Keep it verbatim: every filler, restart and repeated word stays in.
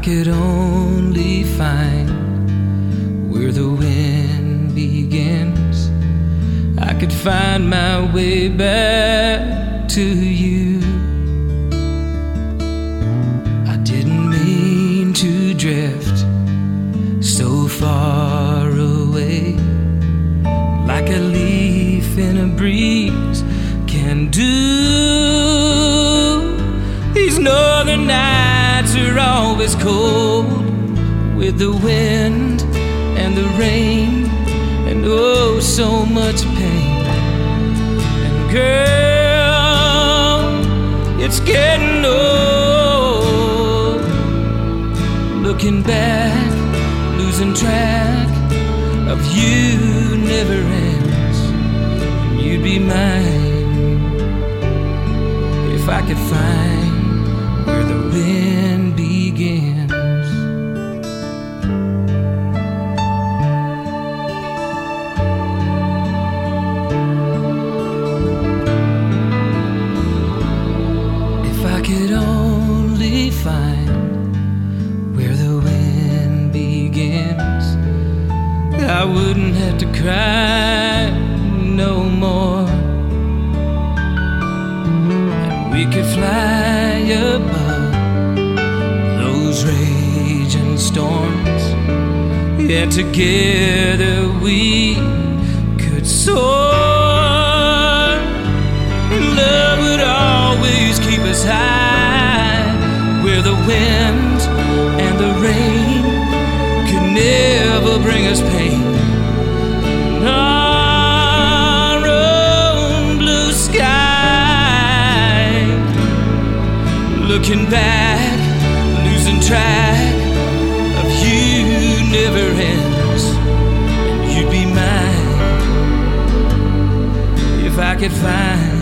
could only find where the wind begins, I could find my way back to you. I didn't mean to drift so far away, like a leaf in a breeze can do. These northern nights are always cold, with the wind and the rain and oh so much pain. And girl, it's getting old, looking back, losing track of you never ends. And you'd be mine if I could find where the wind begins. If I could only find where the wind begins, I wouldn't have to cry no more, and we could fly above those raging storms. Yeah, together we could soar, and love would always keep us high, where the wind and the rain could never bring us pain. Our own blue sky, looking back, losing track of you never ends. And you'd be mine if I could find